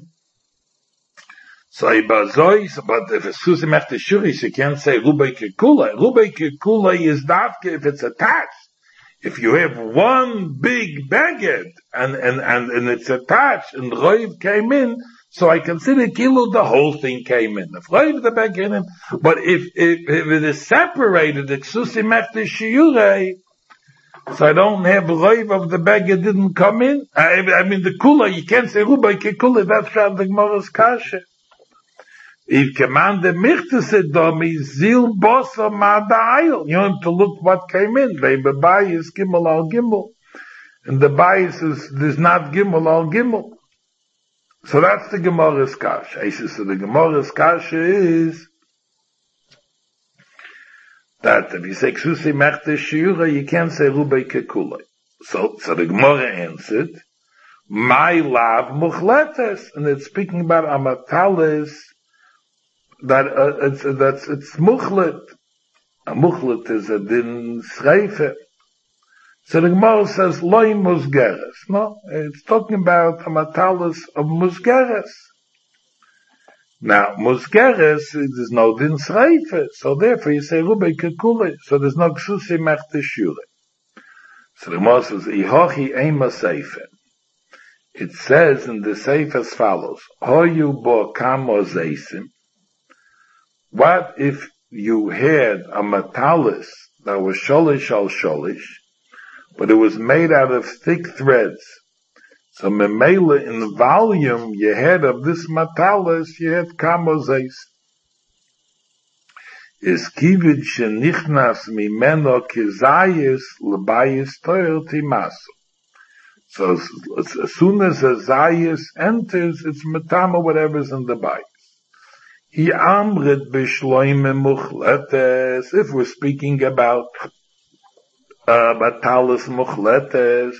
Speaker 1: So ibazoi, but if it's susi mechta shiure, you can't say rubei kekula. Rubei kekula is dafke if it's attached. If you have one big beged, and, and, and, and it's attached, and Roiv came in, so I consider kilo the whole thing came in. If Roiv the beged in, but if, if, if it is separated, the ksusi mechta shiurei, so I don't have Roiv of the beged didn't come in. I, I mean the kula, you can't say rubai ke kula, that's how the Gemara's kasha. If command the michtas domi zil bosa mada'ayil, you have to look what came in. Baby bayis gimel al gimel, and the bayis is there's not gimel al gimel. So that's the Gemara's kasha. I say, so the Gemara's kasha is that if you say ksusi mechta shiura, you can't say rubei kekulei. So, so the Gemara answered, my lav muchletes, and it's speaking about amatalis. That uh, it's that's it's muchlet. A muchlet is a din schreife. So the Gemara says loy musgeres. No, it's talking about a matalis of musgeres. Now musgeres there's no din schreife, so therefore you say rubei kekule. So there's no ksusi mechta shure. So the Gemara says ihochi ema seife. It says in the seif as follows: Hoyu bo kamo zeisim. What if you had a matalis that was sholish al sholish, but it was made out of thick threads? So memela in the volume you had of this matalis, you had kamozeis. Is kivid shenichnas mimeno kizayis lebayis toyer timasu. So as soon as a zayis enters, it's matama whatever's in the bayis. He amrit b'shloime muchletes. If we're speaking about uh, batalis muchletes,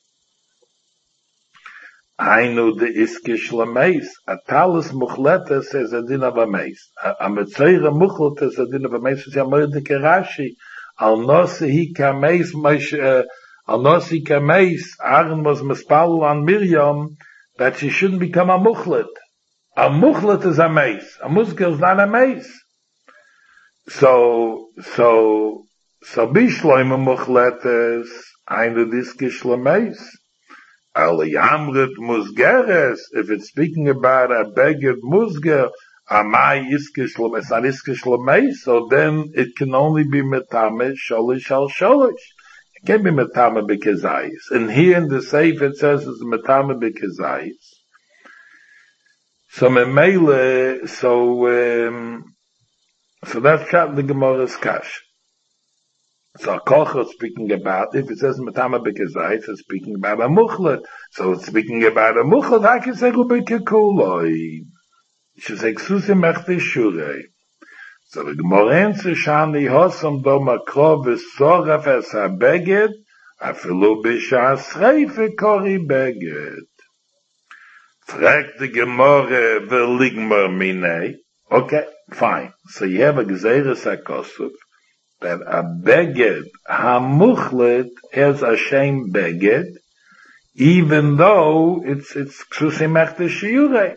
Speaker 1: I know the iskish lameis. A talis muchletes is a din of a meis. A metzreira muchletes is a din of a meis. It's a mordike Rashi. Al nosi hi kameis, al nosi kameis. Aaron was mispalul on Miriam that she shouldn't become a muchlet. A muchlet is a mace. A muskel is not a mace. So, so, so bishloim a muchlet is eine diskish lameis. Al yamret musgeres, if it's speaking about a beged musger, Amai iskish l'meis, not iskish l'meis, so then it can only be metame sholish al sholish. It can't be metame b'kezayis. And here in the Seif it says it's metame b'kezayis. So memele, so, um, so that's shot the Gemara's kash. So Koch is speaking about, if it says metame b'kezayis, it's speaking about a muchlet. So it's speaking about a muchlet, I can say rubi kekuloi. You should say ksusim echte shure. So the Gemara answers, Shani hosam do makro v'soraf es ha-beged, afilu b'sha schreife kori beged. Fragt the Gemara v'ligmar minei. Okay, fine. So you have a gzeres ha-kosuf, that a beged ha-muchlet has a shem beged, even though it's, it's ksusim echte shure.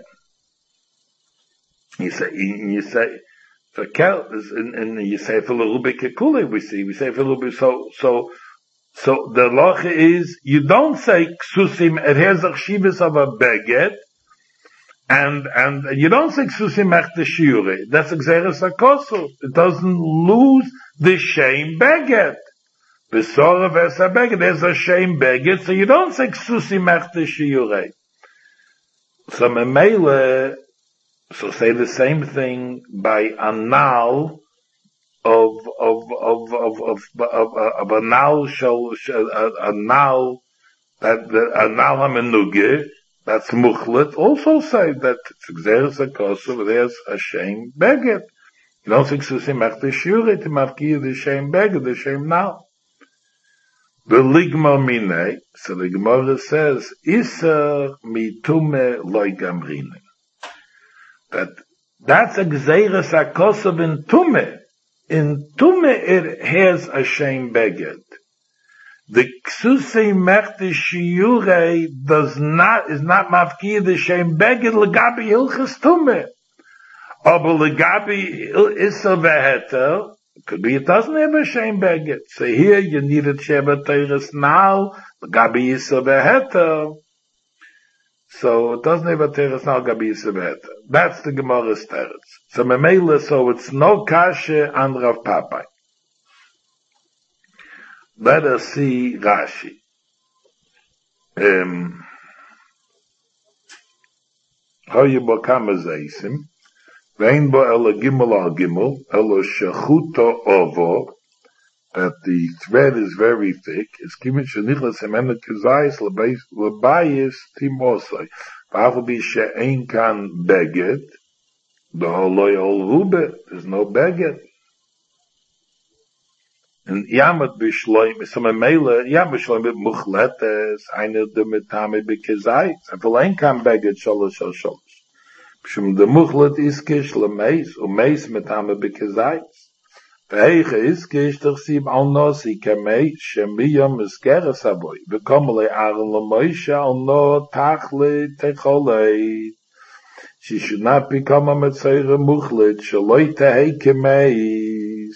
Speaker 1: You say, you say, for kel, and, and you say for l'rubi kekule, we see, we say for l'rubi, so, so, so the loch is, you don't say ksusim, it has a chshivas of a beged, and, and you don't say ksusim echte shiure, that's exeres hakosu, it doesn't lose the shame beged. Besorav es a beged, there's a shame beged, so you don't say ksusim echte shiure. So memele, so say the same thing by a null of of of of of of, of a null shall a, a null that a null hamenuge that's muchlet. Also say that there's a kosu, there's a shame beged. You don't think susim echte shure to mafkir the shame beged, the shame null. The ligma mine. So the Gemara says iser mitume loy gamrine. That that's a gzeres hakosav in Tume. In Tume it has a shame beged. The ksusei mechte shiure does not, is not mafkir the shame beged legabi hilchas Tume. Aber legabi issa veheter, could be it doesn't have a shame beged. So here you need a sheva teres now, legabi issa veheter. So it doesn't have a teres now gabi yisaveta. That's the Gemara's teres. So memela, so it's no kashe on Rav Papai. Let us see Rashi. Um, how you become a zaysim? Vein bo ela gimel al gimel, ela shechuto ovo, that the thread is very thick. It's given shenichlas emenet kezayis lebayis timosai. V'afu bi she'ein kan beged, the holoi ol rube, there's no beged. And yamat b'shloim, some emela, yamat b'shloim b'muchletes, einer de metame b'kezayis. Afil ein kan beged sholosh shol sholosh. B'shum de muchlet iskish lemeis, umeis metame b'kezayis. Ve'eiche iskish t'chsib al nosi kemei shemiyam eskeres aboy. V'komele aaron lemoisha al no tachle techolei. She should not become a metzayre muchlet shaloi tehei kemeis.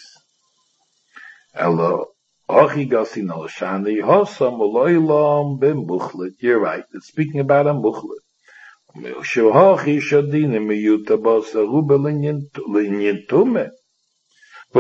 Speaker 1: Elo, ochi gasin al shani hosam uloilam b'muchlet. You're right, it's speaking about a muchlet. Shohachi shadine miyuta basa rube linyin tume. We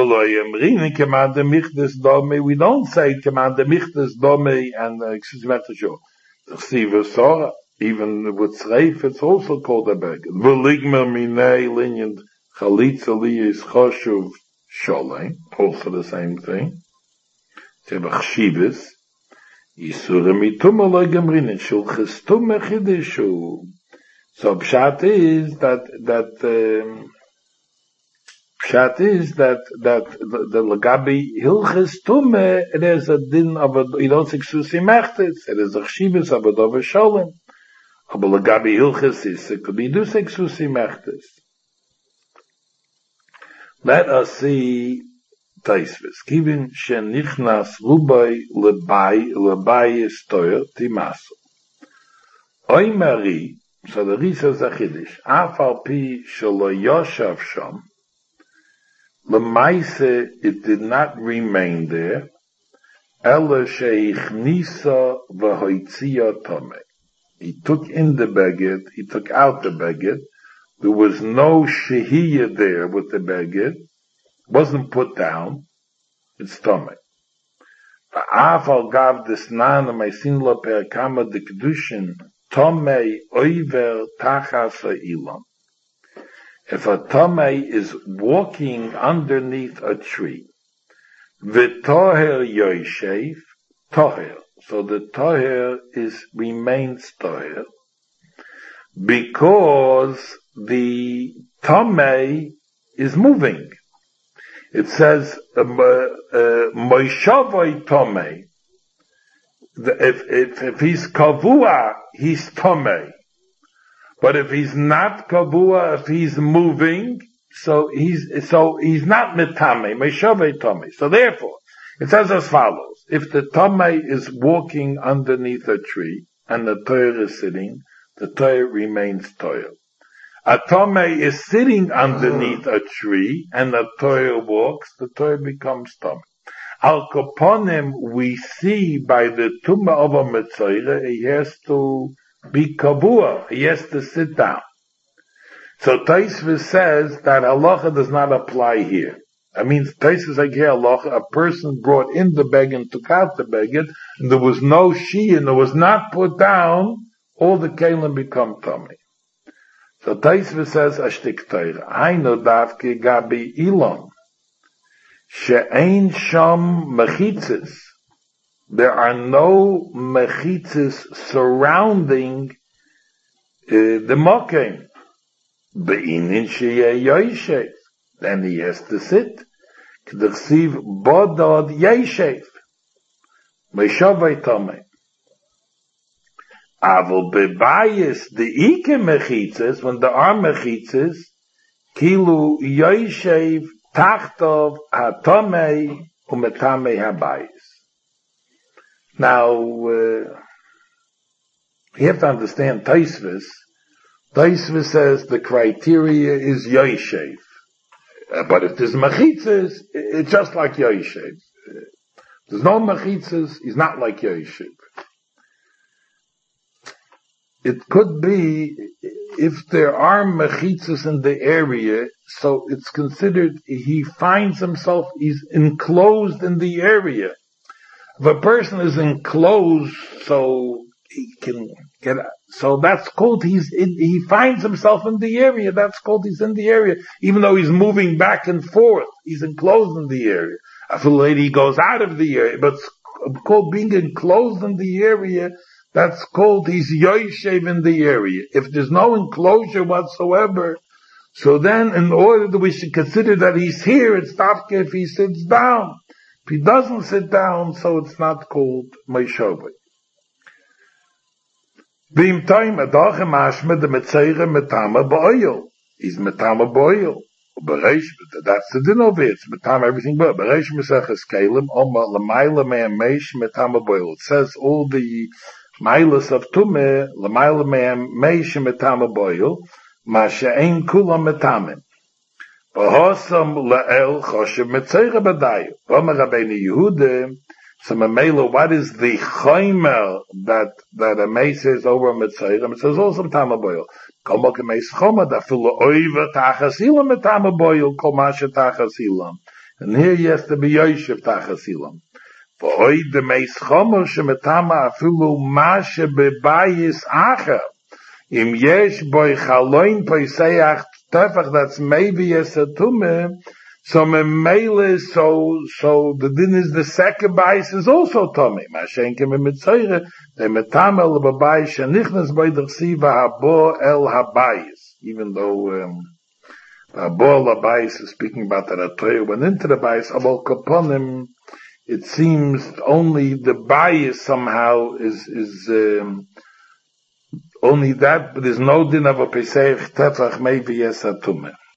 Speaker 1: don't say command the michtes dome and uh, excuse me, sure. Even with Sreif, it's also called a beg. Veligmer minei linyan chalitza li is choshuv sholem, also the same thing. Tevach shivas yisura mituma lo gemrinin shul chestum mechidishu. So pshat is that that. Um, Pshat is that, that the, the Lagabi Hilches Tume, it is a din of a, you don't say Ksusi Mechtes, it is a Chshivas of a Dove Sholem. But Lagabi Hilches is, it could be do say Ksusi Mechtes. Let us see Taisves. Kivin Shenichnas Rubai Lebai, Lebai Stoyer Timaso. Oy Mari, so the Risa Zachidish, Afal Pi Shalo Yoshav Shom, Lemaise, it did not remain there. Ela sheichnisa v'hoitzia tome. He took in the beged, he took out the beged, there was no shehiyah there with the beged, wasn't put down, it's Tomei. Va'afal gav desnan meisin lo per kama de kedushin Tomei oiver tachas ha'ilon. If a Tomei is walking underneath a tree, v'toher yoishev, toher, so the toher is, remains toher, because the Tomei is moving. It says, Moishavoi Tomei. If, if, if he's Kavua, he's Tomei. But if he's not Kavua, if he's moving, so he's, so he's not Mitame, Moishavoi Tomei. So therefore, it says as follows, if the Tomei is walking underneath a tree, and the Torah is sitting, the Torah remains Torah. A Tomei is sitting underneath a tree, and the Torah walks, the Torah becomes Tomei. Al Kaponim, we see by the Tumah of a Metzora, he has to be Kabua, he has to sit down. So Taisva says that halacha does not apply here. That means Taisva like here halacha, a person brought in the beged, took out the beged, and there was no she, and it was not put down, all the kelim become Tomei. So Taisva says, Ashtik Torah, Hainu davke gabi ilon, she'ein sham mechitzes. There are no mechitzes surrounding uh, the mokem. Be'inin she'yeh yoishev. Then he has to sit. K'dersiv bodod yeshev. Meishavei Tomei. Aval bebayis the ike mechitzes, when there are mechitzes, kilu yoishev tachtov hatomei umetamei habayis. Now, uh, you have to understand Taisvis. Taisvis says the criteria is yoishev. Uh, but if there's mechitzes, it's just like yoishev. Uh, there's no mechitzes, he's not like yoishev. It could be, if there are mechitzas in the area, so it's considered, he finds himself, he's enclosed in the area. If a person is enclosed, so he can get, so that's called he's in, he finds himself in the area, that's called he's in the area, even though he's moving back and forth, he's enclosed in the area. If a lady goes out of the area, but it's called being enclosed in the area, that's called he's yoishev in the area. If there's no enclosure whatsoever, so then in order that we should consider that he's here, it's not if he sits down. If he doesn't sit down, so it's not called meishavei. B'im time adachem mashme de metzayre metama ba'oil. He's metama ba'oil. Bereish, that's the din of it. It's metama everything but. Bereish meseches kelim oma l'mayla me'am meish metama ba'oil. It says all the Mailas of Tumeh, Lamaila Me'am Meish Metama Boil, Ma She'ein Kulam Metamim. V'hosam La'el Choshev Metzeira B'dayu. V'omer Rabbeinu Yehuda, so Mamela, what is the Chomer that, that a Mei says over Metzeira? It says also Metama Boil. Kol Moke Meis Choma, da Filo Oiva Tachasilam Metama Boil, Kol Masha Tachasilam. And here he has to be Yoshev Tachasilam. V'oid de meis chomer shemetama afilu mashe bebayis acher. Im yesh boi chaloin poiseach tefach, that's maybe yes a tume, so memele, so, so the din is the second bayis is also tome. Mashenke me mitzoire, de metama el bebayis shenichnas boi dersiva habo el habayis. Even though, um, habo el habayis is speaking about that Atoya went into the bayis, abol kaponim, it seems only the bias somehow is, is, um, only that, but there's no din of a Pesach Tefach maybe yes a Tumeh.